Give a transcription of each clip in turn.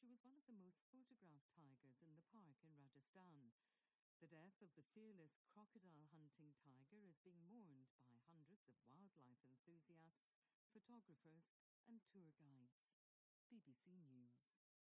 was one of the most photographed tigers in the park in Rajasthan. The death of the fearless crocodile hunting tiger is being mourned by hundreds of wildlife enthusiasts, photographers, and tour guides. BBC News.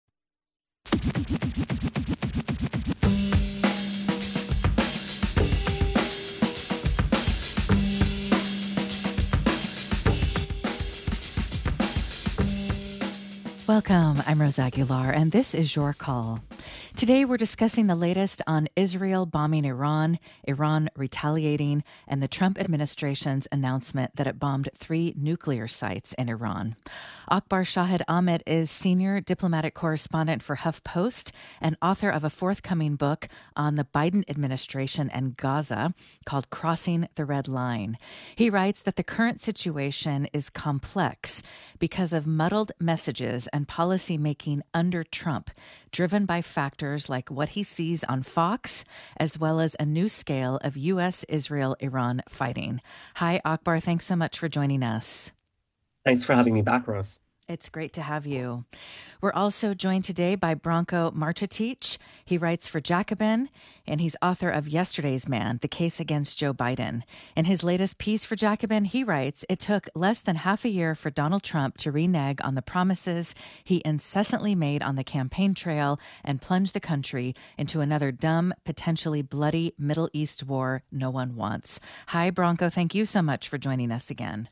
Welcome, I'm Rose Aguilar, and this is Your Call. Today we're discussing the latest on Israel bombing Iran, Iran retaliating, and the Trump administration's announcement that it bombed 3 nuclear sites in Iran. Akbar Shahid Ahmed is senior diplomatic correspondent for HuffPost and author of a forthcoming book on the Biden administration and Gaza called Crossing the Red Line. He writes that the current situation is complex because of muddled messages and policy making under Trump, driven by factors like what he sees on Fox, as well as a new scale of U.S., Israel, Iran fighting. Hi, Akbar. Thanks so much for joining us. Thanks for having me back, Rose. It's great to have you. We're also joined today by Branko Marcetic. He writes for Jacobin, and he's author of Yesterday's Man, The Case Against Joe Biden. In his latest piece for Jacobin, he writes, it took less than half a year for Donald Trump to renege on the promises he incessantly made on the campaign trail and plunge the country into another dumb, potentially bloody Middle East war no one wants. Hi, Branko. Thank you so much for joining us again.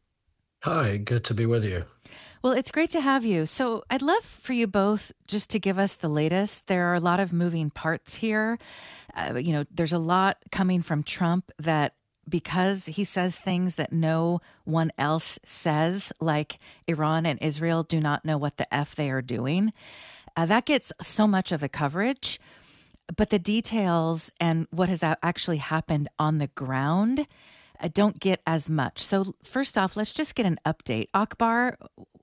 Hi, good to be with you. Well, it's great to have you. So I'd love for you both just to give us the latest. There are a lot of moving parts here. There's a lot coming from Trump that because he says things that no one else says, like Iran and Israel do not know what the F they are doing. That gets so much of the coverage. But the details and what has actually happened on the ground don't get as much. So first off, let's just get an update. Akbar,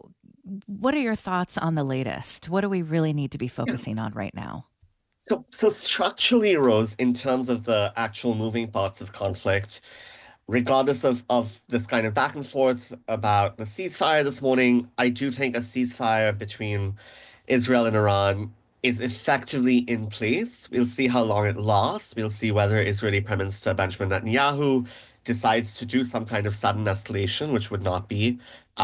what are your thoughts on the latest? What do we really need to be focusing on right now? So structurally, Rose, in terms of the actual moving parts of conflict, regardless of this kind of back and forth about the ceasefire this morning, I do think a ceasefire between Israel and Iran is effectively in place. We'll see how long it lasts. We'll see whether Israeli Prime Minister Benjamin Netanyahu decides to do some kind of sudden escalation, which would not be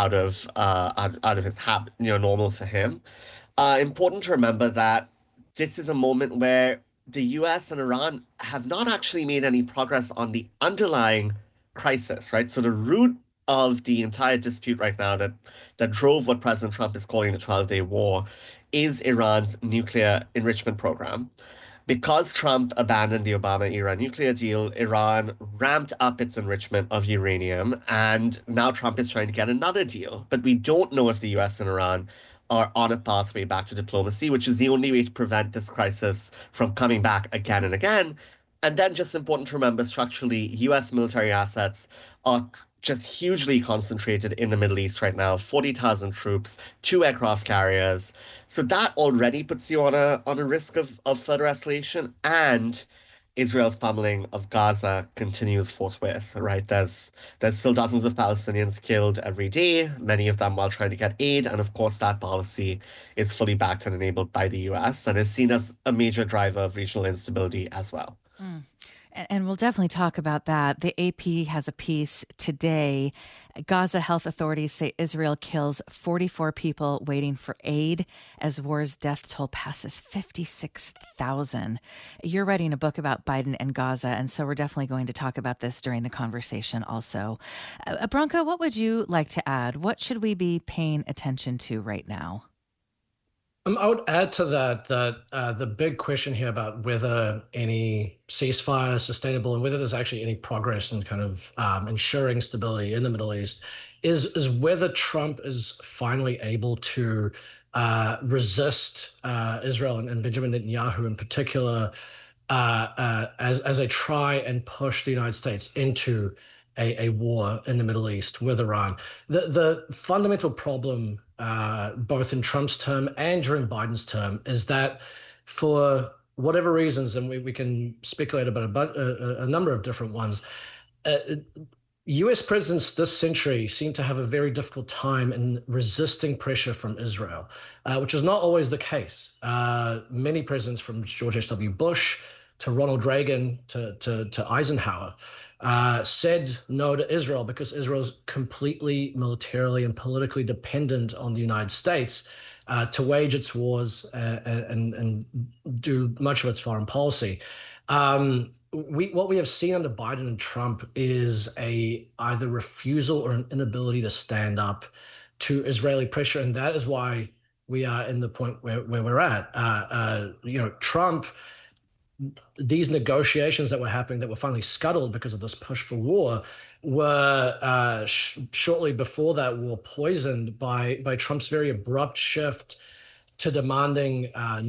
out of his normal for him. Important to remember that this is a moment where the US and Iran have not actually made any progress on the underlying crisis, right? So the root of the entire dispute right now that drove what President Trump is calling the 12-day war is Iran's nuclear enrichment program. Because Trump abandoned the Obama era nuclear deal, Iran ramped up its enrichment of uranium, and now Trump is trying to get another deal. But we don't know if the US and Iran are on a pathway back to diplomacy, which is the only way to prevent this crisis from coming back again and again. And then, just important to remember, structurally, US military assets are just hugely concentrated in the Middle East right now. 40,000 troops, 2 aircraft carriers. So that already puts you on a risk of further escalation. And Israel's pummeling of Gaza continues forthwith, right? There's still dozens of Palestinians killed every day, many of them while trying to get aid. And of course, that policy is fully backed and enabled by the US and is seen as a major driver of regional instability as well. And we'll definitely talk about that. The AP has a piece today. Gaza health authorities say Israel kills 44 people waiting for aid as war's death toll passes 56,000. You're writing a book about Biden and Gaza, and so we're definitely going to talk about this during the conversation also. Branko, what would you like to add? What should we be paying attention to right now? I would add to that the big question here about whether any ceasefire is sustainable and whether there's actually any progress in kind of ensuring stability in the Middle East is whether Trump is finally able to resist Israel and Benjamin Netanyahu in particular as they try and push the United States into a war in the Middle East with Iran. The fundamental problem, both in Trump's term and during Biden's term, is that for whatever reasons, and we can speculate about a number of different ones, US presidents this century seem to have a very difficult time in resisting pressure from Israel, which is not always the case. Many presidents, from George H.W. Bush to Ronald Reagan to Eisenhower, said no to Israel because Israel's completely militarily and politically dependent on the United States to wage its wars and do much of its foreign policy. What we have seen under Biden and Trump is a either refusal or an inability to stand up to Israeli pressure, and that is why we are in the point where we're at. Trump, these negotiations that were happening that were finally scuttled because of this push for war were shortly before that war poisoned by Trump's very abrupt shift to demanding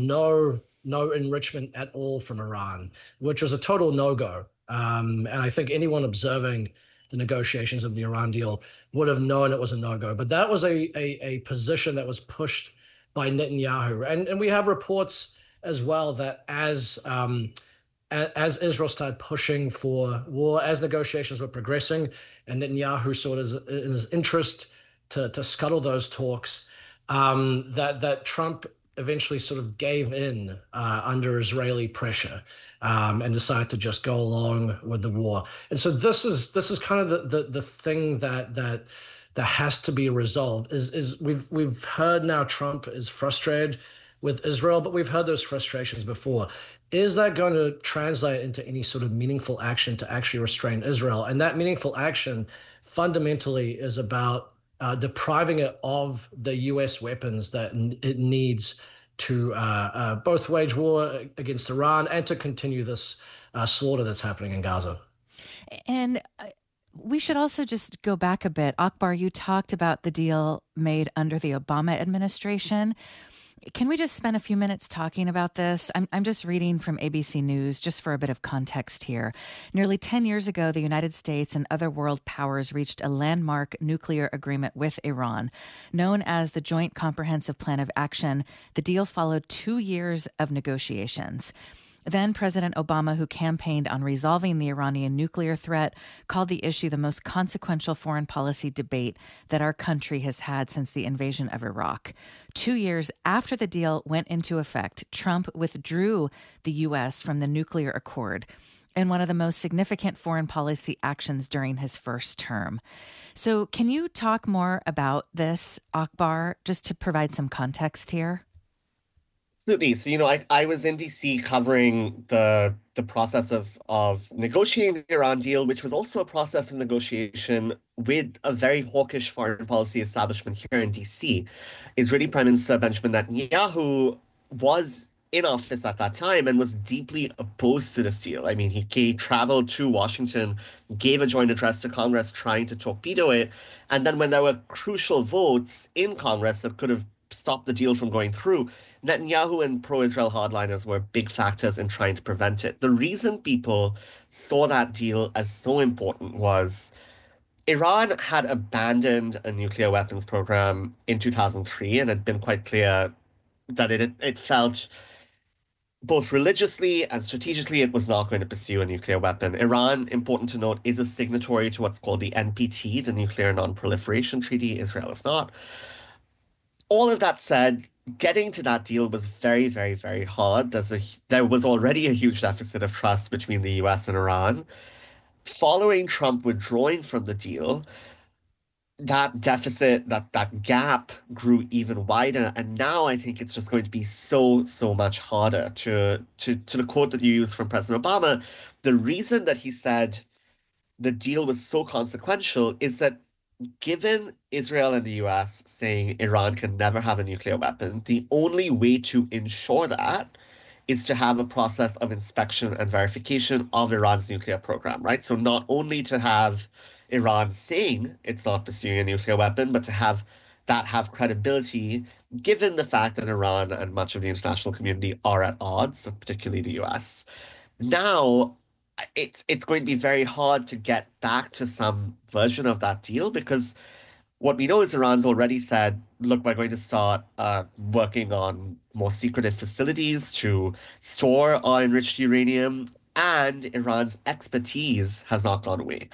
no enrichment at all from Iran, which was a total no-go. And I think anyone observing the negotiations of the Iran deal would have known it was a no-go. But that was a position that was pushed by Netanyahu. And we have reports as well that as Israel started pushing for war, as negotiations were progressing, and Netanyahu saw it in his interest to scuttle those talks, that Trump eventually sort of gave in under Israeli pressure and decided to just go along with the war. And so this is kind of the thing that has to be resolved. Is we've heard now Trump is frustrated with Israel, but we've heard those frustrations before. Is that going to translate into any sort of meaningful action to actually restrain Israel? And that meaningful action fundamentally is about depriving it of the U.S. weapons that it needs to both wage war against Iran and to continue this slaughter that's happening in Gaza. And we should also just go back a bit. Akbar, you talked about the deal made under the Obama administration. Can we just spend a few minutes talking about this? I'm just reading from ABC News just for a bit of context here. Nearly 10 years ago, the United States and other world powers reached a landmark nuclear agreement with Iran. Known as the Joint Comprehensive Plan of Action, the deal followed 2 years of negotiations. Then President Obama, who campaigned on resolving the Iranian nuclear threat, called the issue the most consequential foreign policy debate that our country has had since the invasion of Iraq. 2 years after the deal went into effect, Trump withdrew the U.S. from the nuclear accord in one of the most significant foreign policy actions during his first term. So can you talk more about this, Akbar, just to provide some context here? Absolutely. So, I was in DC covering the process of negotiating the Iran deal, which was also a process of negotiation with a very hawkish foreign policy establishment here in DC. Israeli Prime Minister Benjamin Netanyahu was in office at that time and was deeply opposed to this deal. I mean, he traveled to Washington, gave a joint address to Congress trying to torpedo it. And then when there were crucial votes in Congress that could have stopped the deal from going through, Netanyahu and pro-Israel hardliners were big factors in trying to prevent it. The reason people saw that deal as so important was Iran had abandoned a nuclear weapons program in 2003 and had been quite clear that it felt both religiously and strategically it was not going to pursue a nuclear weapon. Iran, important to note, is a signatory to what's called the NPT, the Nuclear Non-Proliferation Treaty. Israel is not. All of that said, getting to that deal was very, very, very hard. There was already a huge deficit of trust between the US and Iran. Following Trump withdrawing from the deal, that deficit, that gap grew even wider. And now I think it's just going to be so, so much harder. To the quote that you used from President Obama, the reason that he said the deal was so consequential is that given Israel and the US saying Iran can never have a nuclear weapon, the only way to ensure that is to have a process of inspection and verification of Iran's nuclear program, right? So not only to have Iran saying it's not pursuing a nuclear weapon, but to have that have credibility, given the fact that Iran and much of the international community are at odds, particularly the US. Now, it's going to be very hard to get back to some version of that deal because what we know is Iran's already said, look, we're going to start working on more secretive facilities to store our enriched uranium, and Iran's expertise has not gone away.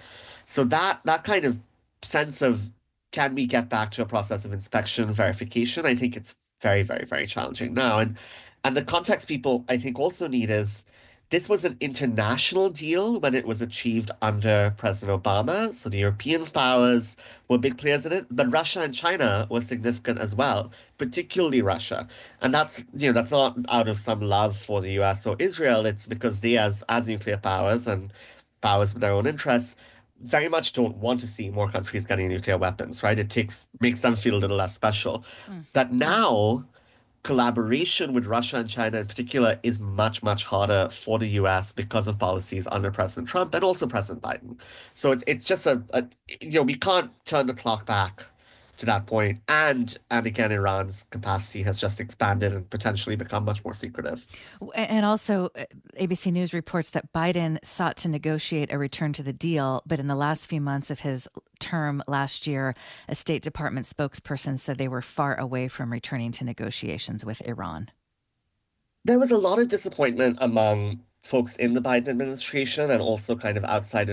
So that kind of sense of can we get back to a process of inspection verification, I think it's very, very, very challenging now. And the context people I think also need is this was an international deal when it was achieved under President Obama. So the European powers were big players in it, but Russia and China were significant as well, particularly Russia. And that's not out of some love for the US or Israel. It's because they, as nuclear powers and powers with their own interests, very much don't want to see more countries getting nuclear weapons, right? Makes them feel a little less special. That now collaboration with Russia and China in particular is much, much harder for the US because of policies under President Trump and also President Biden. So it's just we can't turn the clock back to that point. And again, Iran's capacity has just expanded and potentially become much more secretive. And also, ABC News reports that Biden sought to negotiate a return to the deal, but in the last few months of his term last year, a State Department spokesperson said they were far away from returning to negotiations with Iran. There was a lot of disappointment among folks in the Biden administration and also kind of outside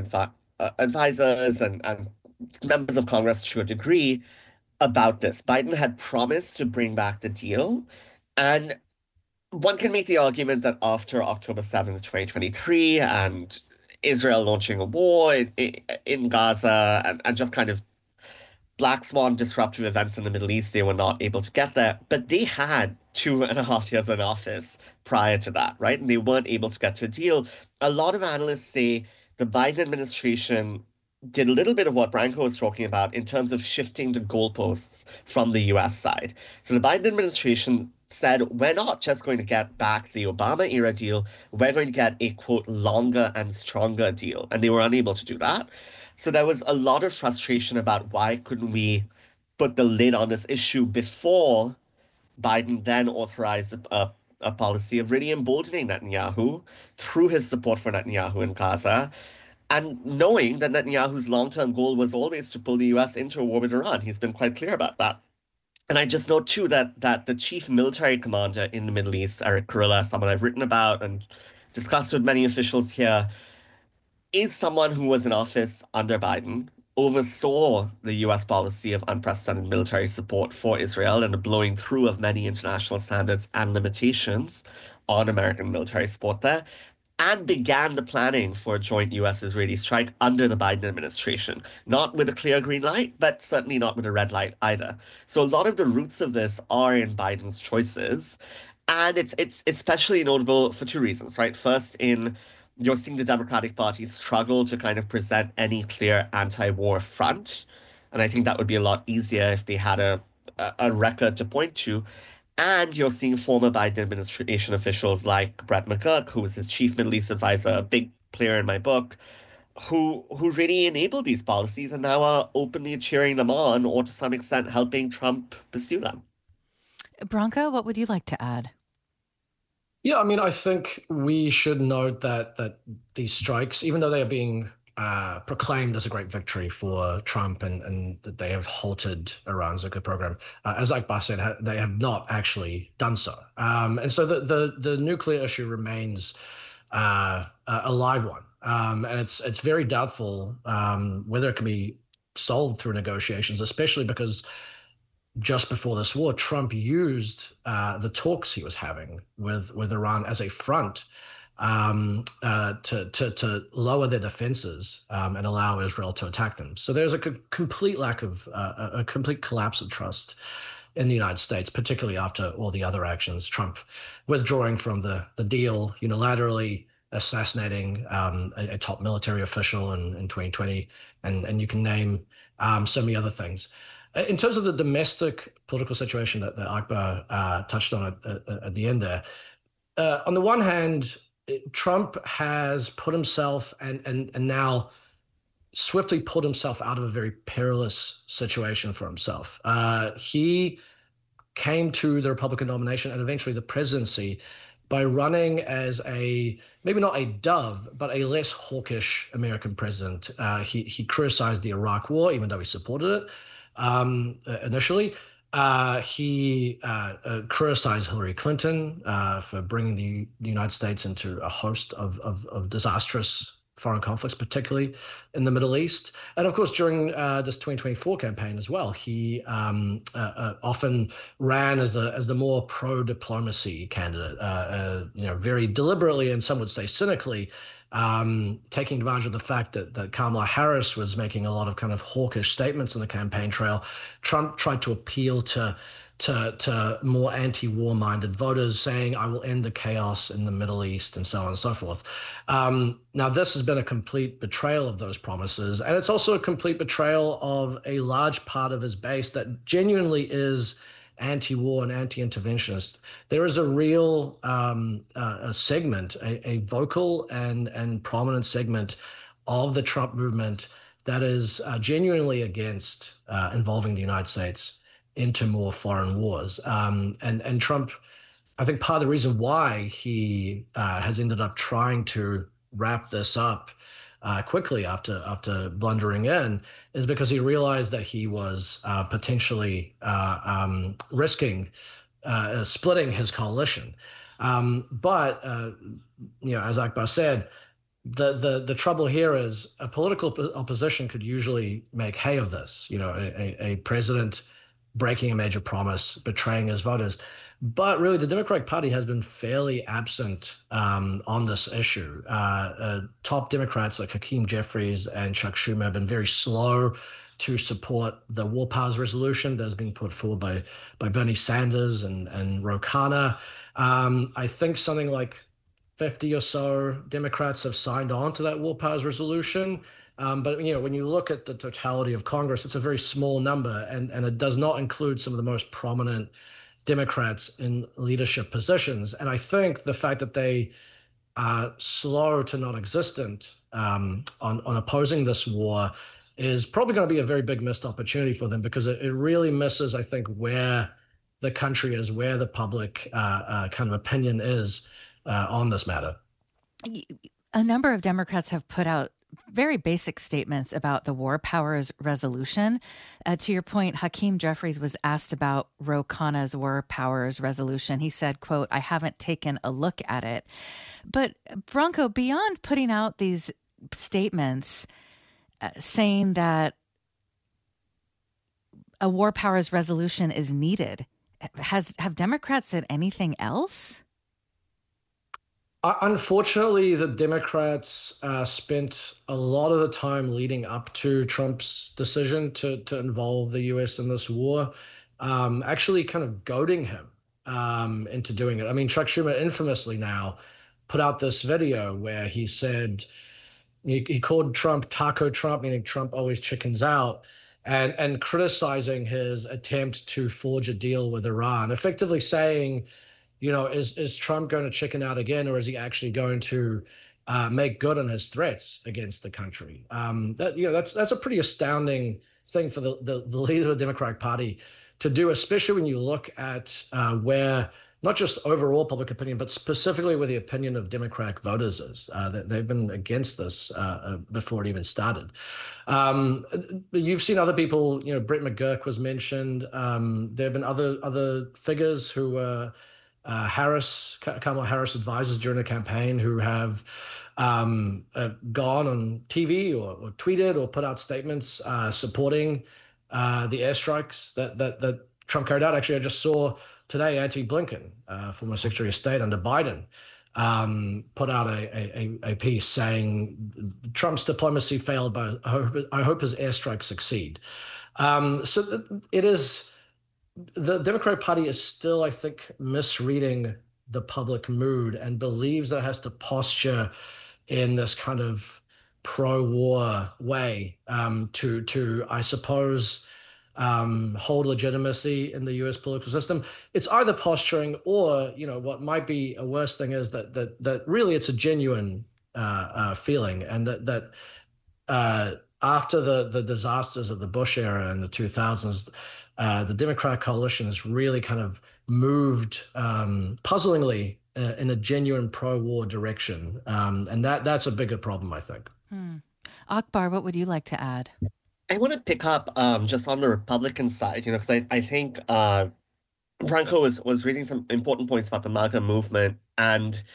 advisors and members of Congress to a degree about this. Biden had promised to bring back the deal. And one can make the argument that after October 7th, 2023, and Israel launching a war in Gaza and just kind of black swan disruptive events in the Middle East, they were not able to get there. But they had 2.5 years in office prior to that, right? And they weren't able to get to a deal. A lot of analysts say the Biden administration did a little bit of what Branko was talking about in terms of shifting the goalposts from the US side. So the Biden administration said, we're not just going to get back the Obama era deal, we're going to get a quote, longer and stronger deal. And they were unable to do that. So there was a lot of frustration about why couldn't we put the lid on this issue before Biden then authorized a policy of really emboldening Netanyahu through his support for Netanyahu in Gaza, and knowing that Netanyahu's long-term goal was always to pull the US into a war with Iran. He's been quite clear about that. And I just note too that the chief military commander in the Middle East, Eric Kurilla, someone I've written about and discussed with many officials here, is someone who was in office under Biden, oversaw the US policy of unprecedented military support for Israel and the blowing through of many international standards and limitations on American military support there, and began the planning for a joint US-Israeli strike under the Biden administration. Not with a clear green light, but certainly not with a red light either. So a lot of the roots of this are in Biden's choices. And it's especially notable for two reasons, right? First, you're seeing the Democratic Party struggle to kind of present any clear anti-war front. And I think that would be a lot easier if they had a record to point to. And you're seeing former Biden administration officials like Brett McGurk, who was his chief Middle East advisor, a big player in my book, who really enabled these policies and now are openly cheering them on, or to some extent helping Trump pursue them. Branko, what would you like to add? Yeah, I mean, I think we should note that these strikes, even though they are being proclaimed as a great victory for Trump and that they have halted Iran's nuclear program, as Akbar said, they have not actually done so. And so the nuclear issue remains a live one. And it's very doubtful whether it can be solved through negotiations, especially because just before this war, Trump used the talks he was having with Iran as a front to lower their defenses and allow Israel to attack them. So there's a complete lack of a complete collapse of trust in the United States, particularly after all the other actions, Trump withdrawing from the deal, unilaterally assassinating a top military official in 2020, and you can name so many other things. In terms of the domestic political situation that Akbar touched on at the end there, on the one hand, Trump has put himself and now swiftly pulled himself out of a very perilous situation for himself. He came to the Republican nomination and eventually the presidency by running as maybe not a dove, but a less hawkish American president. He criticized the Iraq War, even though he supported it. Initially, he criticized Hillary Clinton for bringing the United States into a host of disastrous foreign conflicts, particularly in the Middle East. And of course, during this 2024 campaign as well, he often ran as the more pro-diplomacy candidate, very deliberately and some would say cynically, taking advantage of the fact that Kamala Harris was making a lot of kind of hawkish statements in the campaign trail. Trump tried to appeal to more anti-war minded voters, saying, I will end the chaos in the Middle East, and so on and so forth. Now, this has been a complete betrayal of those promises, and it's also a complete betrayal of a large part of his base that genuinely is anti-war and anti-interventionist. There is a real a segment, a vocal and prominent segment of the Trump movement that is genuinely against involving the United States into more foreign wars. And Trump, I think part of the reason why he has ended up trying to wrap this up quickly after blundering in is because he realized that he was potentially risking splitting his coalition. But as Akbar said, the trouble here is a political opposition could usually make hay of this. A president breaking a major promise, betraying his voters. But really, the Democratic Party has been fairly absent on this issue. Top Democrats like Hakeem Jeffries and Chuck Schumer have been very slow to support the War Powers resolution that has been put forward by Bernie Sanders and Ro Khanna. I think something like 50 or so Democrats have signed on to that War Powers resolution. But when you look at the totality of Congress, it's a very small number, and it does not include some of the most prominent Democrats in leadership positions. And I think the fact that they are slow to non-existent on opposing this war is probably going to be a very big missed opportunity for them, because it really misses, I think, where the country is, where the public kind of opinion is on this matter. A number of Democrats have put out very basic statements about the War Powers resolution. To your point, Hakeem Jeffries was asked about Ro Khanna's War Powers resolution. He said, quote, I haven't taken a look at it. But Branko, beyond putting out these statements saying that a War Powers resolution is needed, have Democrats said anything else? Unfortunately, the Democrats spent a lot of the time leading up to Trump's decision to involve the U.S. in this war, actually kind of goading him into doing it. I mean, Chuck Schumer infamously now put out this video where he said, he called Trump Taco Trump, meaning Trump always chickens out, and criticizing his attempt to forge a deal with Iran, effectively saying, is Trump going to chicken out again, or is he actually going to make good on his threats against the country? That's a pretty astounding thing for the leader of the Democratic Party to do, especially when you look at where not just overall public opinion, but specifically where the opinion of Democratic voters is. They've been against this before it even started. You've seen other people, Brett McGurk was mentioned. There have been other figures who were Kamala Harris advisors during the campaign who have gone on TV or tweeted or put out statements supporting the airstrikes that Trump carried out. Actually, I just saw today Antony Blinken, former Secretary of State under Biden, put out a piece saying Trump's diplomacy failed, but I hope his airstrikes succeed. So it is. The Democratic Party is still, I think, misreading the public mood and believes that it has to posture in this kind of pro-war way to, I suppose, hold legitimacy in the U.S. political system. It's either posturing or, what might be a worse thing is that really it's a genuine feeling, and that after the disasters of the Bush era in the 2000s, the Democratic coalition has really kind of moved puzzlingly in a genuine pro-war direction. And that's a bigger problem, I think. Akbar, what would you like to add? I want to pick up just on the Republican side, because I think Branko was raising some important points about the MAGA movement. And,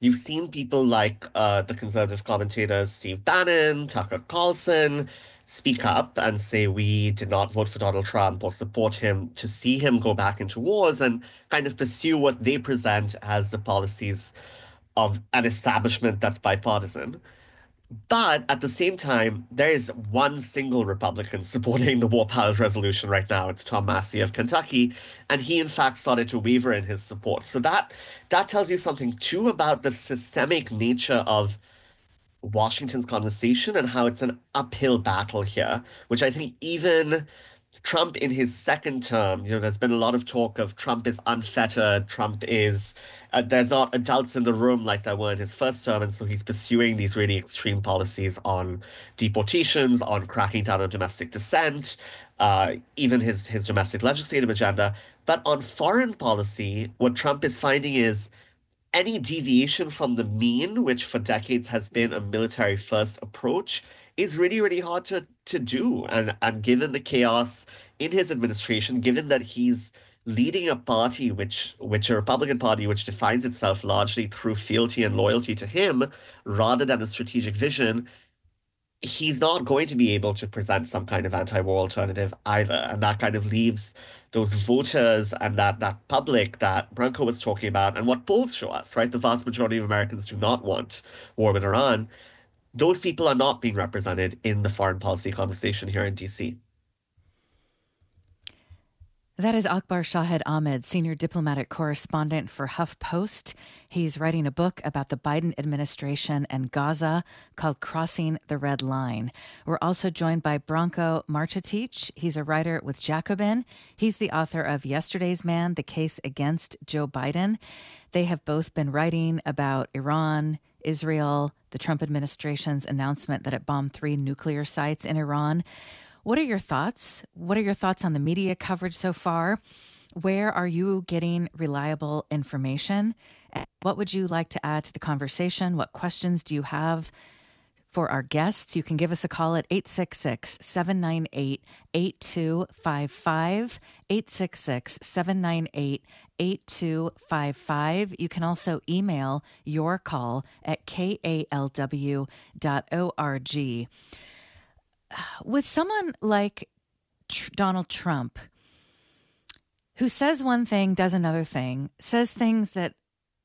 You've seen people like the conservative commentators Steve Bannon, Tucker Carlson speak up and say we did not vote for Donald Trump or support him to see him go back into wars and kind of pursue what they present as the policies of an establishment that's bipartisan. But at the same time, there is one single Republican supporting the War Powers Resolution right now. It's Tom Massey of Kentucky, and he in fact started to waver in his support. So that tells you something too about the systemic nature of Washington's conversation and how it's an uphill battle here, which I think even Trump in his second term, there's been a lot of talk of Trump is unfettered, there's not adults in the room like there were in his first term, and so he's pursuing these really extreme policies on deportations, on cracking down on domestic dissent, even his domestic legislative agenda. But on foreign policy, what Trump is finding is any deviation from the mean, which for decades has been a military first approach, is really, really hard to do. And given the chaos in his administration, given that he's leading a party which a Republican Party which defines itself largely through fealty and loyalty to him rather than a strategic vision, he's not going to be able to present some kind of anti-war alternative either. And that kind of leaves those voters and that public that Branko was talking about, and what polls show us, right? The vast majority of Americans do not want war with Iran. Those people are not being represented in the foreign policy conversation here in DC. That is Akbar Shahid Ahmed, senior diplomatic correspondent for HuffPost. He's writing a book about the Biden administration and Gaza called Crossing the Red Line. We're also joined by Branko Marcetic. He's a writer with Jacobin. He's the author of Yesterday's Man, The Case Against Joe Biden. They have both been writing about Iran, Israel, the Trump administration's announcement that it bombed 3 nuclear sites in Iran. What are your thoughts? What are your thoughts on the media coverage so far? Where are you getting reliable information? What would you like to add to the conversation? What questions do you have for our guests? You can give us a call at 866-798-8255, 866-798-8255. You can also email your call at kalw.org. With someone like Donald Trump, who says one thing, does another thing, says things that,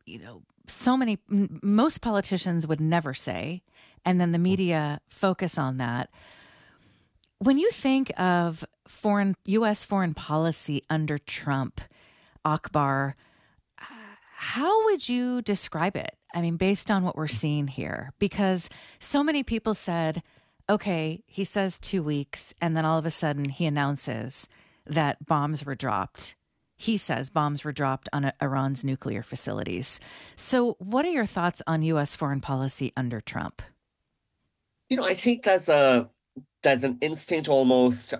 most politicians would never say, and then the media focus on that. When you think of U.S. foreign policy under Trump, Akbar, how would you describe it? I mean, based on what we're seeing here, because so many people said, okay, he says 2 weeks, and then all of a sudden he announces that bombs were dropped. He says bombs were dropped on Iran's nuclear facilities. So what are your thoughts on U.S. foreign policy under Trump? I think there's an instinct almost,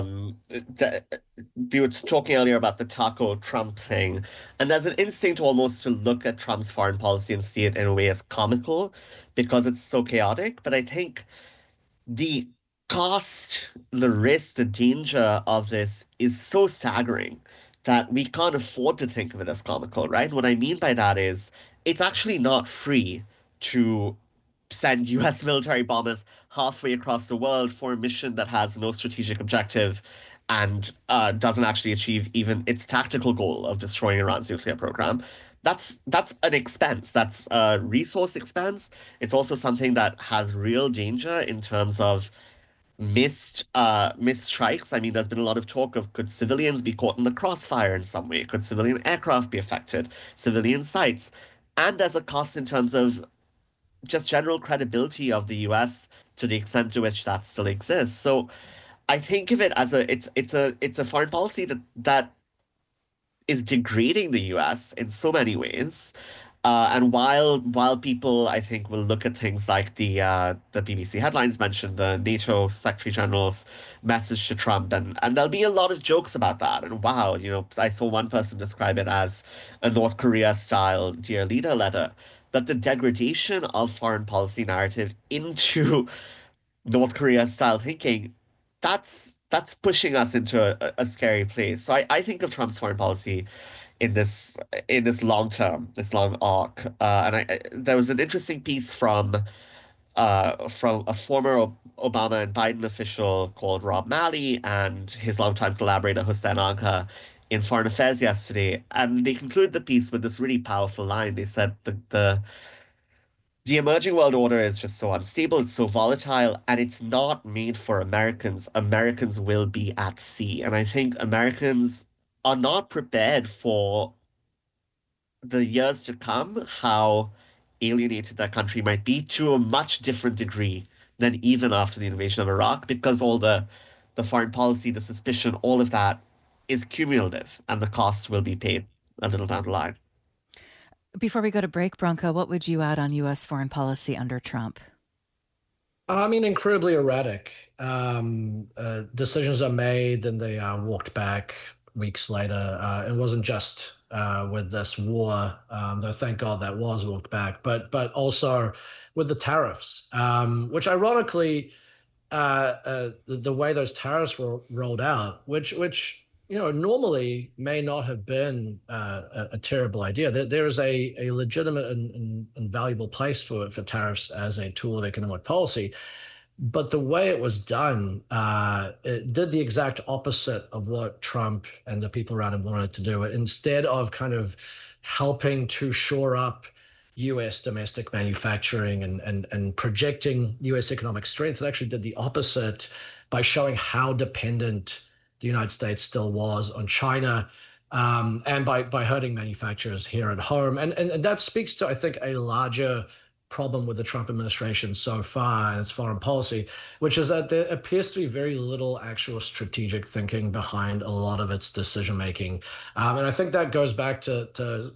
we were talking earlier about the taco Trump thing, and there's an instinct almost to look at Trump's foreign policy and see it in a way as comical because it's so chaotic. But I think the cost, the risk, the danger of this is so staggering that we can't afford to think of it as comical, right? What I mean by that is it's actually not free to send US military bombers halfway across the world for a mission that has no strategic objective and doesn't actually achieve even its tactical goal of destroying Iran's nuclear program. That's an expense. That's a resource expense. It's also something that has real danger in terms of missed strikes. I mean, there's been a lot of talk of could civilians be caught in the crossfire in some way? Could civilian aircraft be affected? Civilian sites? And there's a cost in terms of just general credibility of the US to the extent to which that still exists. So I think of it as it's a foreign policy that is degrading the US in so many ways. And while people, I think, will look at things like the BBC headlines mentioned the NATO Secretary General's message to Trump, and there'll be a lot of jokes about that. And wow, I saw one person describe it as a North Korea style Dear Leader letter. But the degradation of foreign policy narrative into North Korea style thinking, that's pushing us into a scary place. So I think of Trump's foreign policy in this long term, this long arc. There was an interesting piece from a former Obama and Biden official called Rob Malley and his longtime collaborator Hussein Agha in Foreign Affairs yesterday, and they concluded the piece with this really powerful line. They said the emerging world order is just so unstable, it's so volatile, and it's not made for Americans. Americans will be at sea. And I think Americans are not prepared for the years to come, how alienated that country might be to a much different degree than even after the invasion of Iraq, because all the foreign policy, the suspicion, all of that is cumulative, and the costs will be paid a little down the line. Before we go to break, Bronco, what would you add on U.S. foreign policy under Trump? I mean, incredibly erratic. Decisions are made and they are walked back weeks later. It wasn't just with this war, though thank God that was walked back, but also with the tariffs, which ironically, the way those tariffs were rolled out, which normally may not have been a terrible idea. There is a legitimate and valuable place for tariffs as a tool of economic policy. But the way it was done, it did the exact opposite of what Trump and the people around him wanted to do. Instead of kind of helping to shore up US domestic manufacturing and projecting US economic strength, it actually did the opposite by showing how dependent the United States still was on China, and by hurting manufacturers here at home. And that speaks to, I think, a larger problem with the Trump administration so far and its foreign policy, which is that there appears to be very little actual strategic thinking behind a lot of its decision making. And I think that goes back to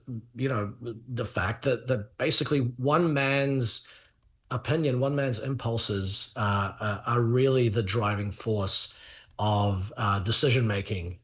the fact that basically one man's opinion, one man's impulses are really the driving force of decision making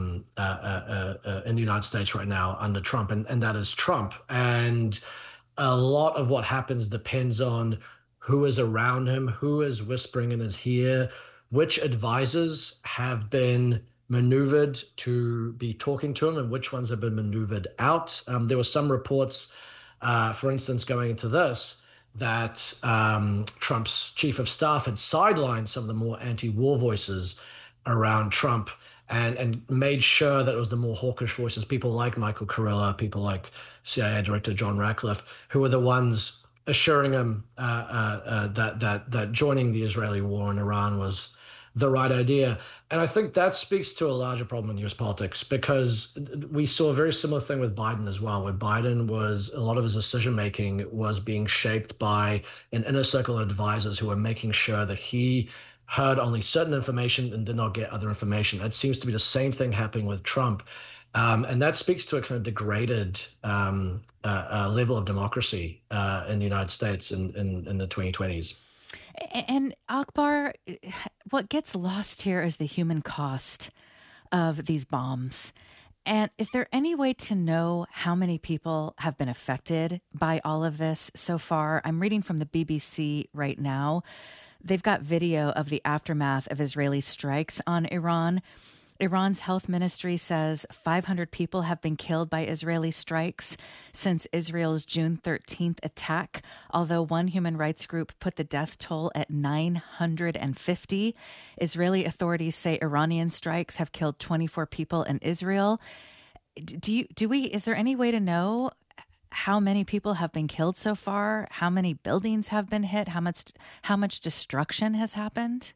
in the United States right now under Trump, and that is Trump. And a lot of what happens depends on who is around him, who is whispering in his ear, which advisors have been maneuvered to be talking to him, and which ones have been maneuvered out. There were some reports, for instance, going into this, that Trump's chief of staff had sidelined some of the more anti-war voices around Trump and made sure that it was the more hawkish voices, people like Michael Kurilla, people like CIA Director John Ratcliffe, who were the ones assuring him that joining the Israeli war in Iran was the right idea. And I think that speaks to a larger problem in US politics, because we saw a very similar thing with Biden as well, where Biden was, a lot of his decision making was being shaped by an inner circle of advisors who were making sure that he heard only certain information and did not get other information. It seems to be the same thing happening with Trump. And that speaks to a kind of degraded level of democracy in the United States in the 2020s. And Akbar, what gets lost here is the human cost of these bombs. And is there any way to know how many people have been affected by all of this so far? I'm reading from the BBC right now. They've got video of the aftermath of Israeli strikes on Iran. Iran's health ministry says 500 people have been killed by Israeli strikes since Israel's June 13th attack, although one human rights group put the death toll at 950. Israeli authorities say Iranian strikes have killed 24 people in Israel. Is there any way to know how many people have been killed so far? How many buildings have been hit? How much destruction has happened?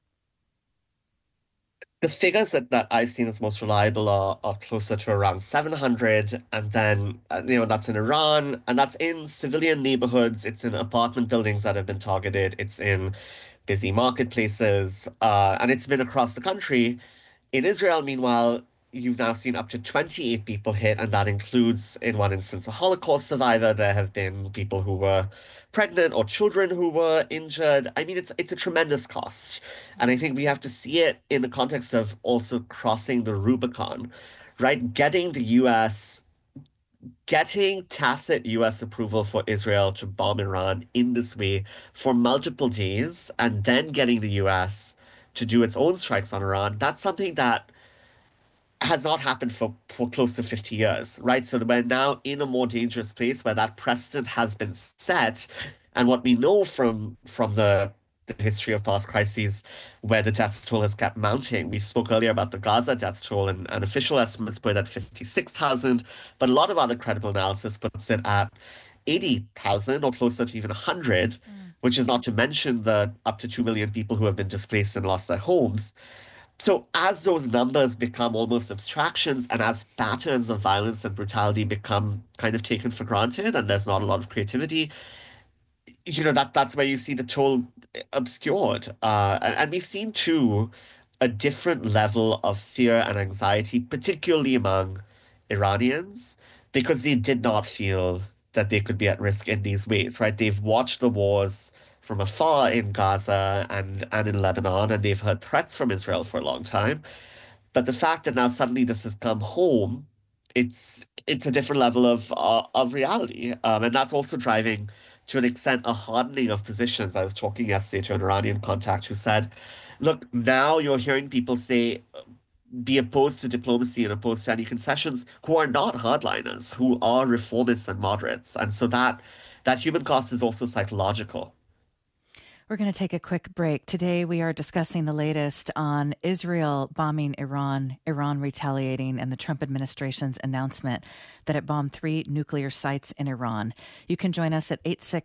The figures that I've seen as most reliable are closer to around 700, and then that's in Iran, and that's in civilian neighborhoods. It's in apartment buildings that have been targeted. It's in busy marketplaces, and it's been across the country. In Israel, meanwhile, you've now seen up to 28 people hit, and that includes, in one instance, a Holocaust survivor. There have been people who were pregnant or children who were injured. I mean, it's a tremendous cost. And I think we have to see it in the context of also crossing the Rubicon, right? Getting tacit US approval for Israel to bomb Iran in this way for multiple days, and then getting the US to do its own strikes on Iran, that's something that has not happened for close to 50 years, right? So we're now in a more dangerous place where that precedent has been set. And what we know from the history of past crises where the death toll has kept mounting. We spoke earlier about the Gaza death toll, and official estimates put it at 56,000, but a lot of other credible analysis puts it at 80,000 or closer to even 100, which is not to mention the up to 2 million people who have been displaced and lost their homes. So as those numbers become almost abstractions and as patterns of violence and brutality become kind of taken for granted and there's not a lot of creativity, that's where you see the toll obscured. And we've seen too a different level of fear and anxiety, particularly among Iranians, because they did not feel that they could be at risk in these ways, right? They've watched the wars from afar in Gaza and in Lebanon, and they've heard threats from Israel for a long time. But the fact that now suddenly this has come home, it's a different level of reality, and that's also driving, to an extent, a hardening of positions. I was talking yesterday to an Iranian contact who said, "Look, now you're hearing people say." Be opposed to diplomacy and opposed to any concessions who are not hardliners, who are reformists and moderates. And so that human cost is also psychological. We're going to take a quick break. Today, we are discussing the latest on Israel bombing Iran, Iran retaliating, and the Trump administration's announcement that it bombed 3 nuclear sites in Iran. You can join us at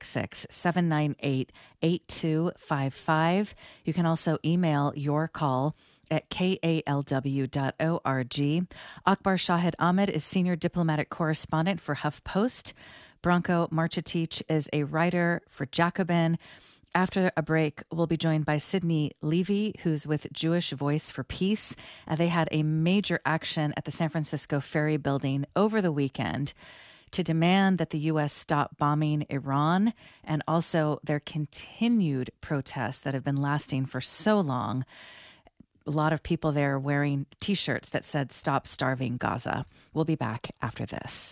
866-798-8255. You can also email your call at kalw.org. Akbar Shahid Ahmed is senior diplomatic correspondent for HuffPost. Branko Marcetic is a writer for Jacobin. After a break, we'll be joined by Sydney Levy, who's with Jewish Voice for Peace. They had a major action at the San Francisco Ferry Building over the weekend to demand that the U.S. stop bombing Iran, and also their continued protests that have been lasting for so long. A lot of people there wearing T-shirts that said, "Stop starving Gaza." We'll be back after this.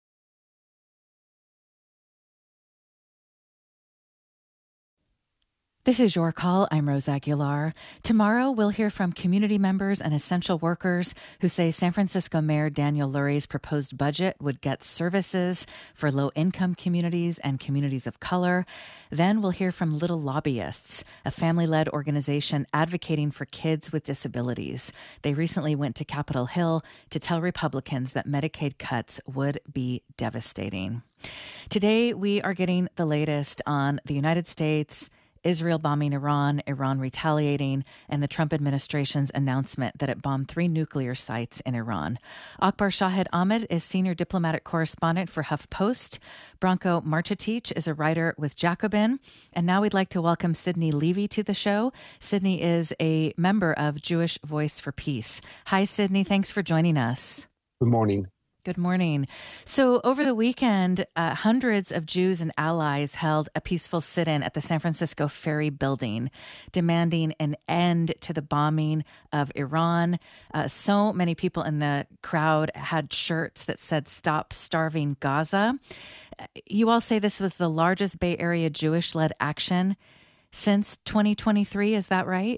This is Your Call. I'm Rose Aguilar. Tomorrow, we'll hear from community members and essential workers who say San Francisco Mayor Daniel Lurie's proposed budget would get services for low-income communities and communities of color. Then we'll hear from Little Lobbyists, a family-led organization advocating for kids with disabilities. They recently went to Capitol Hill to tell Republicans that Medicaid cuts would be devastating. Today, we are getting the latest on the United States, Israel bombing Iran, Iran retaliating, and the Trump administration's announcement that it bombed 3 nuclear sites in Iran. Akbar Shahid Ahmed is senior diplomatic correspondent for HuffPost. Branko Marcetic is a writer with Jacobin. And now we'd like to welcome Sydney Levy to the show. Sydney is a member of Jewish Voice for Peace. Hi, Sydney. Thanks for joining us. Good morning. Good morning. So over the weekend, hundreds of Jews and allies held a peaceful sit-in at the San Francisco Ferry Building, demanding an end to the bombing of Iran. So many people in the crowd had shirts that said, "Stop starving Gaza." You all say this was the largest Bay Area Jewish-led action since 2023. Is that right?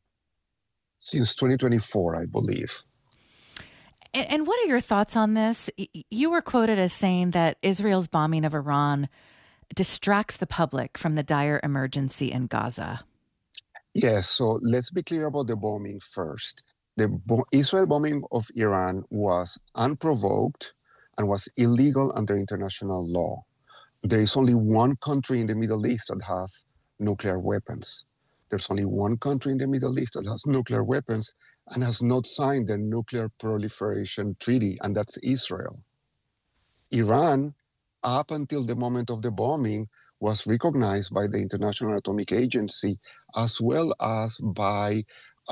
Since 2024, I believe. And what are your thoughts on this? You were quoted as saying that Israel's bombing of Iran distracts the public from the dire emergency in Gaza. Yes, so let's be clear about the bombing first. The Israel bombing of Iran was unprovoked and was illegal under international law. There is only one country in the Middle East that has nuclear weapons. There's only one country in the Middle East that has nuclear weapons and has not signed the Nuclear Proliferation Treaty, and that's Israel. Iran, up until the moment of the bombing, was recognized by the International Atomic Agency as well as by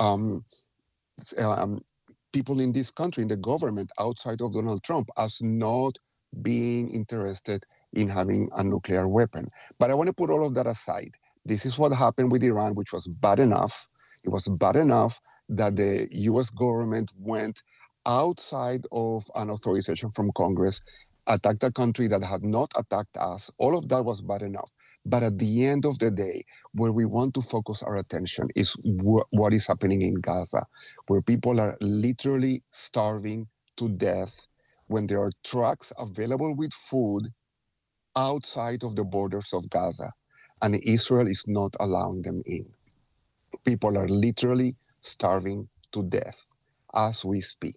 people in this country, in the government outside of Donald Trump, as not being interested in having a nuclear weapon. But I want to put all of that aside. This is what happened with Iran, which was bad enough. It was bad enough that the U.S. government went outside of an authorization from Congress attacked a country that had not attacked us. All of that was bad enough. But at the end of the day, where we want to focus our attention is what is happening in Gaza, where people are literally starving to death when there are trucks available with food outside of the borders of Gaza, and Israel is not allowing them in. People are literally starving to death as we speak.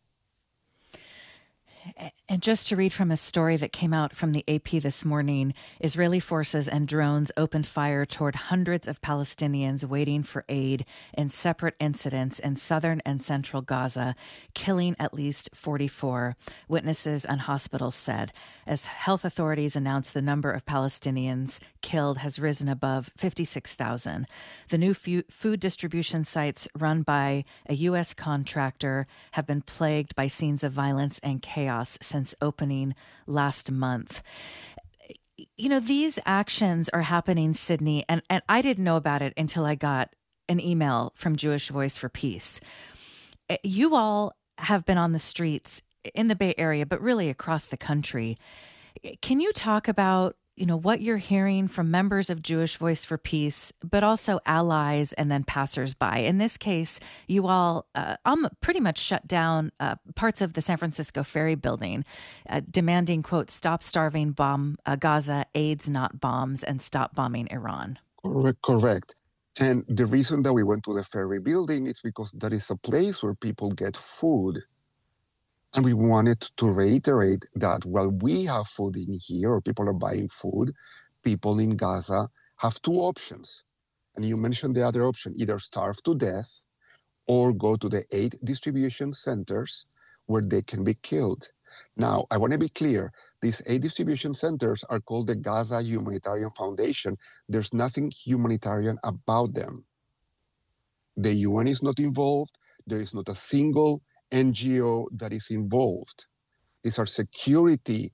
And just to read from a story that came out from the AP this morning, Israeli forces and drones opened fire toward hundreds of Palestinians waiting for aid in separate incidents in southern and central Gaza, killing at least 44, witnesses and hospitals said, as health authorities announced the number of Palestinians killed has risen above 56,000. The new food distribution sites run by a U.S. contractor have been plagued by scenes of violence and chaos since opening last month. You know, these actions are happening, Sydney, and I didn't know about it until I got an email from Jewish Voice for Peace. You all have been on the streets in the Bay Area, but really across the country. Can you talk about, you know, what you're hearing from members of Jewish Voice for Peace, but also allies and then passersby? In this case, you all pretty much shut down parts of the San Francisco Ferry Building, demanding, quote, stop starving, bomb Gaza, AIDS, not bombs, and stop bombing Iran. Correct. And the reason that we went to the Ferry Building is because that is a place where people get food. And we wanted to reiterate that while we have food in here, or people are buying food, people in Gaza have two options. And you mentioned the other option, either starve to death or go to the aid distribution centers where they can be killed. Now, I want to be clear. These aid distribution centers are called the Gaza Humanitarian Foundation. There's nothing humanitarian about them. The UN is not involved. There is not a single NGO that is involved. These are security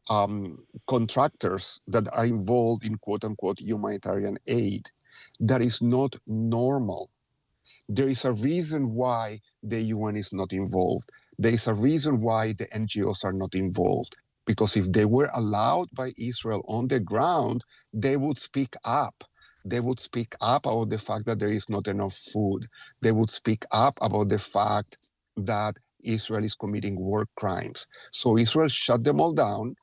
contractors that are involved in quote-unquote humanitarian aid. That is not normal. There is a reason why the UN is not involved. There is a reason why the NGOs are not involved. Because if they were allowed by Israel on the ground, they would speak up. They would speak up about the fact that there is not enough food. They would speak up about the fact that Israel is committing war crimes. So Israel shut them all down,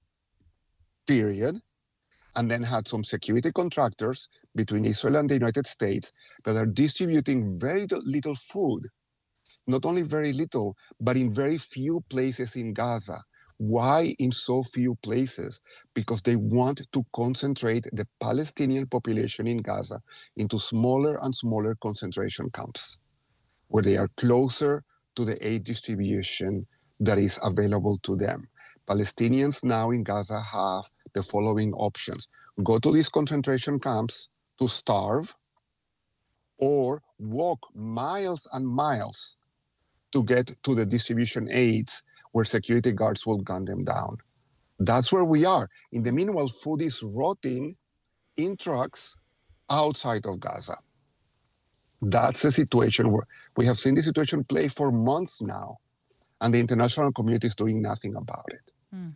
period, and then had some security contractors between Israel and the United States that are distributing very little food. Not only very little, but in very few places in Gaza. Why in so few places? Because they want to concentrate the Palestinian population in Gaza into smaller and smaller concentration camps, where they are closer to the aid distribution that is available to them. Palestinians now in Gaza have the following options: go to these concentration camps to starve, or walk miles and miles to get to the distribution aids where security guards will gun them down. That's where we are. In the meanwhile, food is rotting in trucks outside of Gaza. That's the situation where we have seen the situation play for months now, and the international community is doing nothing about it.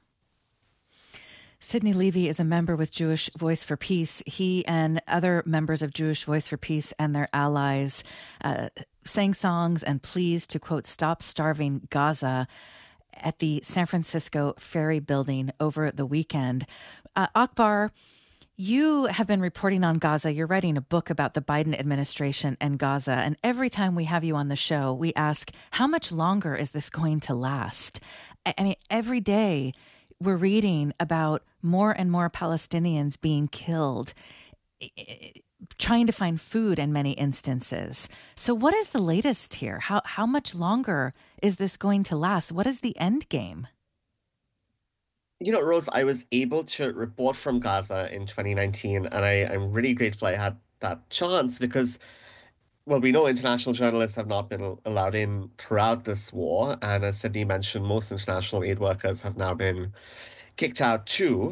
Sidney Levy is a member with Jewish Voice for Peace. He and other members of Jewish Voice for Peace and their allies sang songs and pleas to, quote, stop starving Gaza at the San Francisco Ferry Building over the weekend. Akbar, you have been reporting on Gaza. You're writing a book about the Biden administration and Gaza. And every time we have you on the show, we ask, how much longer is this going to last? I mean, every day we're reading about more and more Palestinians being killed, trying to find food in many instances. So what is the latest here? How much longer is this going to last? What is the end game? You know, Rose, I was able to report from Gaza in 2019, and I'm really grateful I had that chance because, well, we know international journalists have not been allowed in throughout this war. And as Sydney mentioned, most international aid workers have now been kicked out too.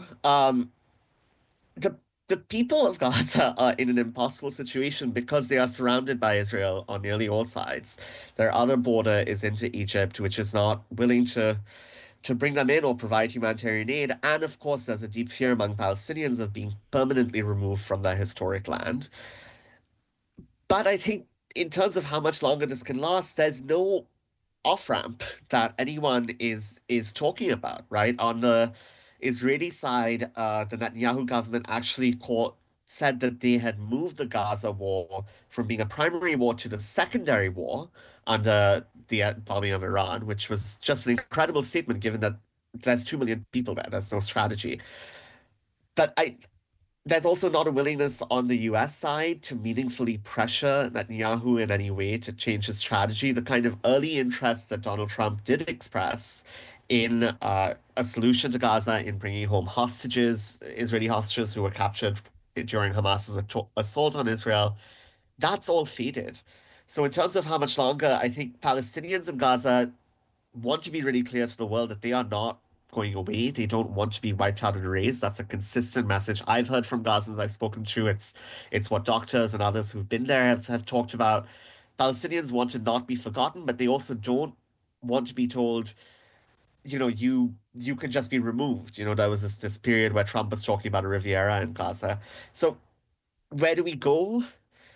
The people of Gaza are in an impossible situation because they are surrounded by Israel on nearly all sides. Their other border is into Egypt, which is not willing to to bring them in or provide humanitarian aid. And of course, there's a deep fear among Palestinians of being permanently removed from their historic land. But I think in terms of how much longer this can last, there's no off-ramp that anyone is talking about, right? On the Israeli side, the Netanyahu government actually said that they had moved the Gaza war from being a primary war to the secondary war under the bombing of Iran, which was just an incredible statement given that there's 2 million people there. There's no strategy. But there's also not a willingness on the US side to meaningfully pressure Netanyahu in any way to change his strategy. The kind of early interest that Donald Trump did express in a solution to Gaza, in bringing home hostages, Israeli hostages who were captured during Hamas's assault on Israel, that's all faded. So in terms of how much longer, I think Palestinians in Gaza want to be really clear to the world that they are not going away. They don't want to be wiped out and erased. That's a consistent message I've heard from Gazans I've spoken to. It's what doctors and others who've been there have talked about. Palestinians want to not be forgotten, but they also don't want to be told, you can just be removed. There was this period where Trump was talking about a Riviera in Gaza. So where do we go?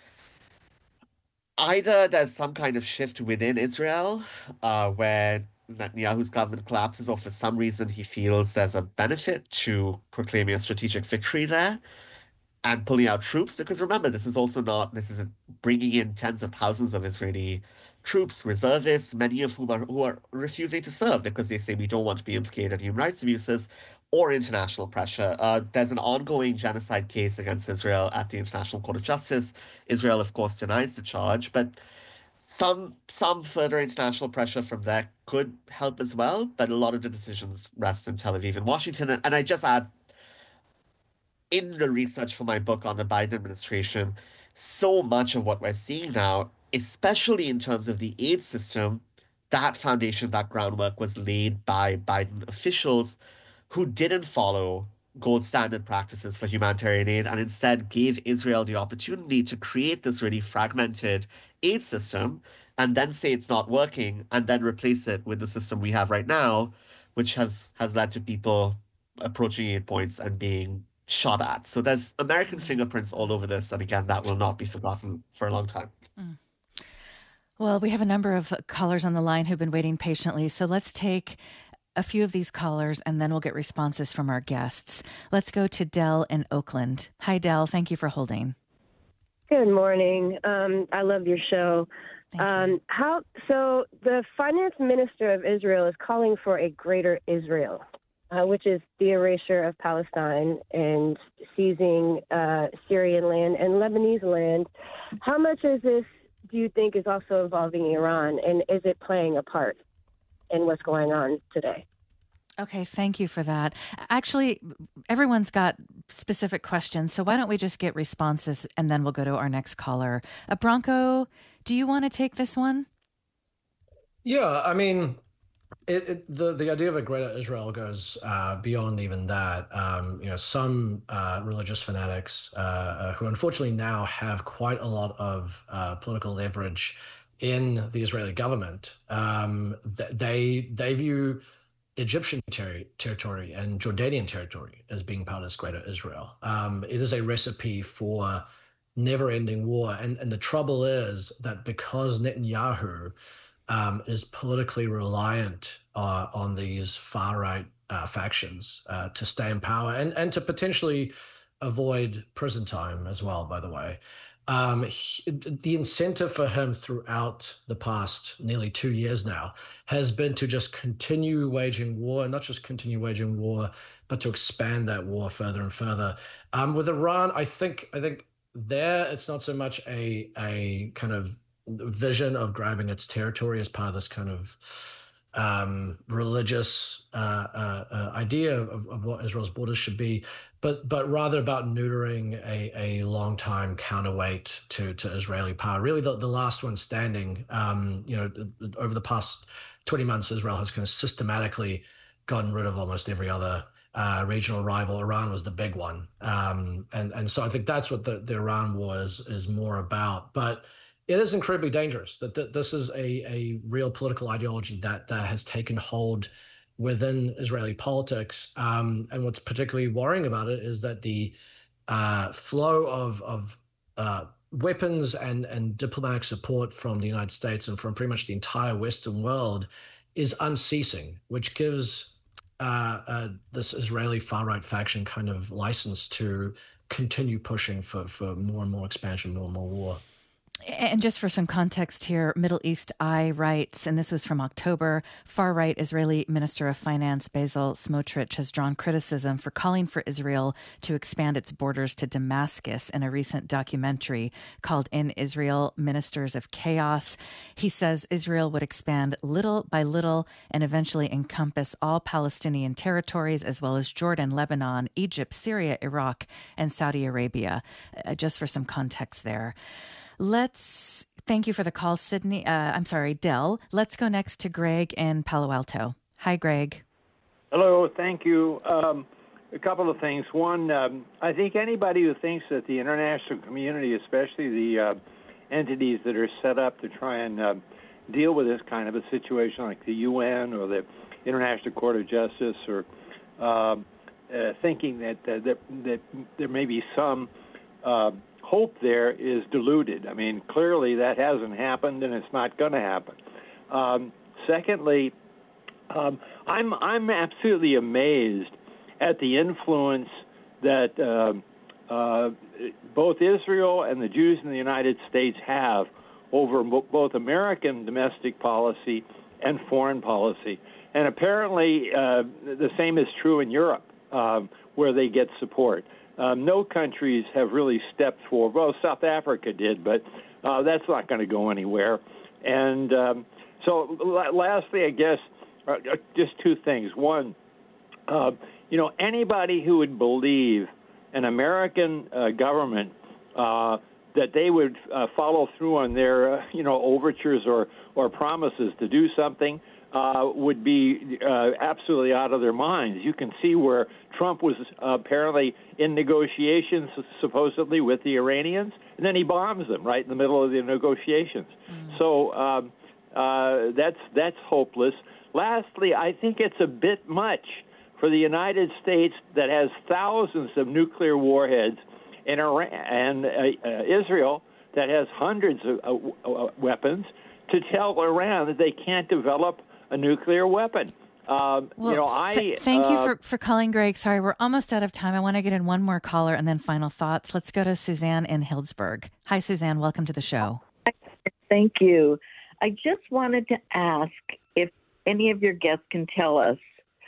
Either there's some kind of shift within Israel, where Netanyahu's government collapses, or for some reason he feels there's a benefit to proclaiming a strategic victory there and pulling out troops. Because remember, this is bringing in tens of thousands of Israeli troops, reservists, many of whom are refusing to serve because they say we don't want to be implicated in human rights abuses or international pressure. There's an ongoing genocide case against Israel at the International Court of Justice. Israel, of course, denies the charge, but some further international pressure from there could help as well. But a lot of the decisions rest in Tel Aviv and Washington. And I just add, in the research for my book on the Biden administration, so much of what we're seeing now, especially in terms of the aid system, that foundation, that groundwork was laid by Biden officials who didn't follow gold standard practices for humanitarian aid and instead gave Israel the opportunity to create this really fragmented aid system and then say it's not working and then replace it with the system we have right now, which has led to people approaching aid points and being shot at. So there's American fingerprints all over this. And again, that will not be forgotten for a long time. Well, we have a number of callers on the line who've been waiting patiently. So let's take a few of these callers and then we'll get responses from our guests. Let's go to Dell in Oakland. Hi, Dell. Thank you for holding. Good morning. I love your show. So the finance minister of Israel is calling for a greater Israel, which is the erasure of Palestine and seizing Syrian land and Lebanese land. How much is this, do you think, is also involving Iran, and is it playing a part in what's going on today? Okay, thank you for that. Actually, everyone's got specific questions, so why don't we just get responses and then we'll go to our next caller. Branko, do you want to take this one? Yeah, I mean, the idea of a greater Israel goes beyond even that. Some religious fanatics who unfortunately now have quite a lot of political leverage in the Israeli government, they view Egyptian territory and Jordanian territory as being part of this greater Israel. It is a recipe for never-ending war. And the trouble is that because Netanyahu is politically reliant on these far-right factions to stay in power and to potentially avoid prison time as well, by the way. The incentive for him throughout the past nearly 2 years now has been to just continue waging war, and not just continue waging war, but to expand that war further and further. With Iran, I think there it's not so much a kind of vision of grabbing its territory as part of this kind of religious idea of what Israel's borders should be, but rather about neutering a long-time counterweight to Israeli power. Really, the last one standing. Over the past 20 months, Israel has kind of systematically gotten rid of almost every other regional rival. Iran was the big one, and so I think that's what the Iran war is more about. But it is incredibly dangerous that this is a real political ideology that has taken hold within Israeli politics. And what's particularly worrying about it is that the flow of weapons and diplomatic support from the United States and from pretty much the entire Western world is unceasing, which gives this Israeli far-right faction kind of license to continue pushing for more and more expansion, more and more war. And just for some context here, Middle East Eye writes, and this was from October, far-right Israeli Minister of Finance Bezalel Smotrich has drawn criticism for calling for Israel to expand its borders to Damascus in a recent documentary called In Israel, Ministers of Chaos. He says Israel would expand little by little and eventually encompass all Palestinian territories as well as Jordan, Lebanon, Egypt, Syria, Iraq, and Saudi Arabia. Just for some context there. Thank you for the call, Del. Let's go next to Greg in Palo Alto. Hi, Greg. Hello, thank you. A couple of things. One, I think anybody who thinks that the international community, especially the entities that are set up to try and deal with this kind of a situation like the UN or the International Court of Justice, or thinking that there may be some hope there, is deluded. I mean, clearly that hasn't happened, and it's not going to happen. Secondly, I'm absolutely amazed at the influence that both Israel and the Jews in the United States have over both American domestic policy and foreign policy. And apparently the same is true in Europe, where they get support. No countries have really stepped forward. Well, South Africa did, but that's not going to go anywhere. And so lastly, I guess, just two things. One, anybody who would believe an American government that they would follow through on their, overtures or promises to do something would be absolutely out of their minds. You can see where Trump was apparently in negotiations, supposedly, with the Iranians, and then he bombs them right in the middle of the negotiations. So that's hopeless. Lastly, I think it's a bit much for the United States, that has thousands of nuclear warheads, and Israel, that has hundreds of weapons, to tell Iran that they can't develop a nuclear weapon. Thank you for calling, Greg. Sorry, we're almost out of time. I want to get in one more caller and then final thoughts. Let's go to Suzanne in Hillsburg. Hi, Suzanne. Welcome to the show. Thank you. I just wanted to ask if any of your guests can tell us,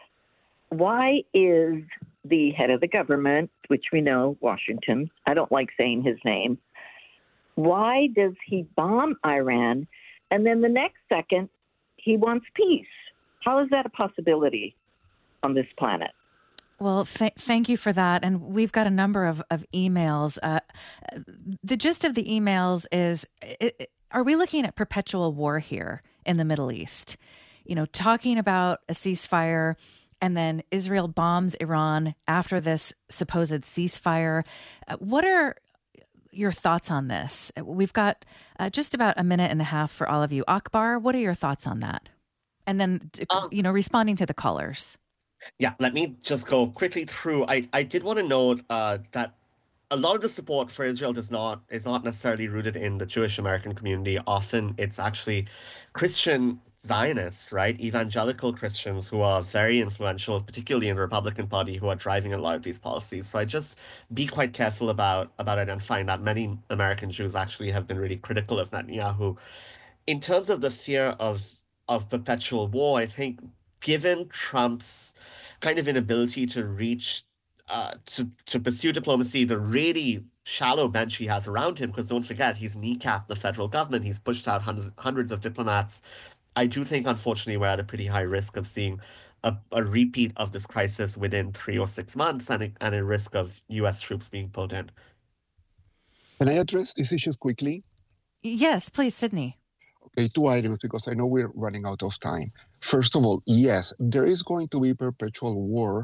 why is the head of the government, which we know, Washington, I don't like saying his name, why does he bomb Iran, and then the next second he wants peace? How is that a possibility on this planet? Well, thank you for that. And we've got a number of emails. The gist of the emails is, are we looking at perpetual war here in the Middle East? Talking about a ceasefire, and then Israel bombs Iran after this supposed ceasefire. What are your thoughts on this? We've got just about a minute and a half for all of you. Akbar, what are your thoughts on that? And then, responding to the callers. Yeah, let me just go quickly through. I did want to note that a lot of the support for Israel is not necessarily rooted in the Jewish American community. Often it's actually Christian Zionists, right? Evangelical Christians who are very influential, particularly in the Republican Party, who are driving a lot of these policies. So I just be quite careful about identifying that many American Jews actually have been really critical of Netanyahu. In terms of the fear of perpetual war, I think given Trump's kind of inability to reach to pursue diplomacy, the really shallow bench he has around him, because don't forget, he's kneecapped the federal government, he's pushed out hundreds of diplomats. I do think, unfortunately, we're at a pretty high risk of seeing a repeat of this crisis within 3 or 6 months, and a risk of U.S. troops being pulled in. Can I address these issues quickly? Yes, please, Sydney. Okay, 2 items, because I know we're running out of time. First of all, yes, there is going to be perpetual war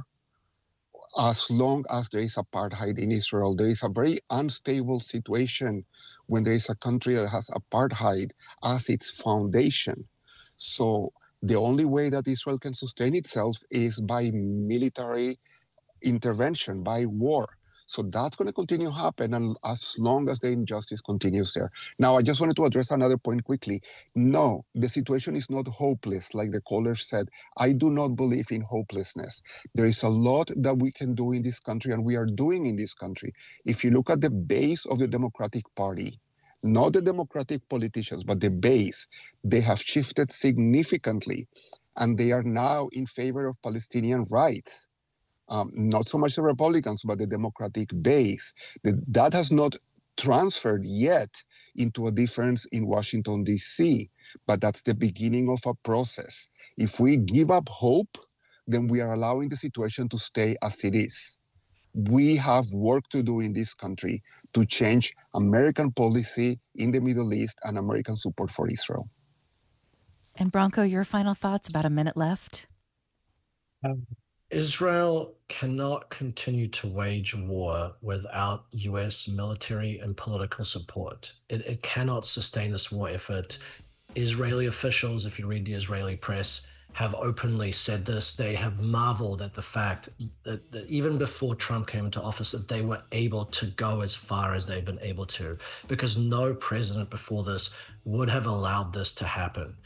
as long as there is apartheid in Israel. There is a very unstable situation when there is a country that has apartheid as its foundation. So The only way that Israel can sustain itself is by military intervention, by war. So that's going to continue to happen, and as long as the injustice continues there. Now, I just wanted to address another point quickly. No, the situation is not hopeless, like the caller said. I do not believe in hopelessness. There is a lot that we can do in this country, and we are doing in this country. If you look at the base of the Democratic Party, not the Democratic politicians, but the base, they have shifted significantly, and they are now in favor of Palestinian rights. Not so much the Republicans, but the Democratic base. That has not transferred yet into a difference in Washington, D.C., but that's the beginning of a process. If we give up hope, then we are allowing the situation to stay as it is. We have work to do in this country to change American policy in the Middle East and American support for Israel. And Branko, your final thoughts, about a minute left. Israel cannot continue to wage war without U.S. military and political support. It cannot sustain this war effort. Israeli officials, if you read the Israeli press, have openly said this. They have marveled at the fact that even before Trump came into office, that they were able to go as far as they've been able to, because no president before this would have allowed this to happen.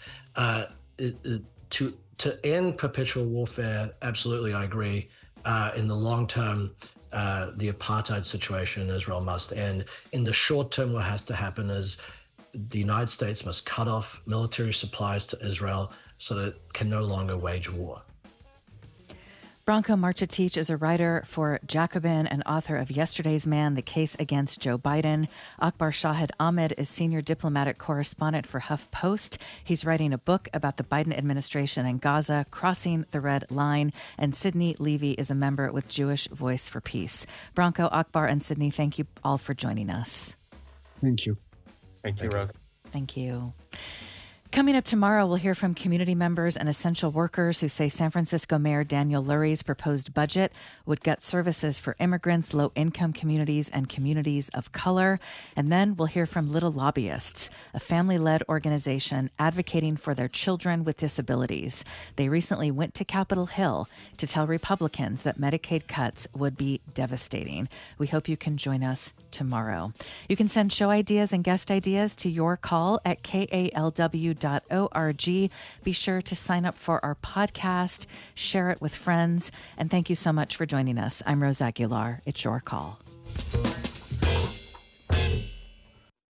To end perpetual warfare, absolutely, I agree. In the long term, the apartheid situation in Israel must end. In the short term, what has to happen is the United States must cut off military supplies to Israel so that it can no longer wage war. Branko Marcetic is a writer for Jacobin and author of Yesterday's Man, The Case Against Joe Biden. Akbar Shahid Ahmed is senior diplomatic correspondent for HuffPost. He's writing a book about the Biden administration in Gaza, Crossing the Red Line. And Sydney Levy is a member with Jewish Voice for Peace. Branko, Akbar, and Sydney, thank you all for joining us. Thank you. Thank you, Rose. Thank you. Coming up tomorrow, we'll hear from community members and essential workers who say San Francisco Mayor Daniel Lurie's proposed budget would gut services for immigrants, low-income communities, and communities of color. And then we'll hear from Little Lobbyists, a family-led organization advocating for their children with disabilities. They recently went to Capitol Hill to tell Republicans that Medicaid cuts would be devastating. We hope you can join us tomorrow. You can send show ideas and guest ideas to your call at KALW.org. Be sure to sign up for our podcast, share it with friends, and thank you so much for joining us. I'm Rose Aguilar. It's your call.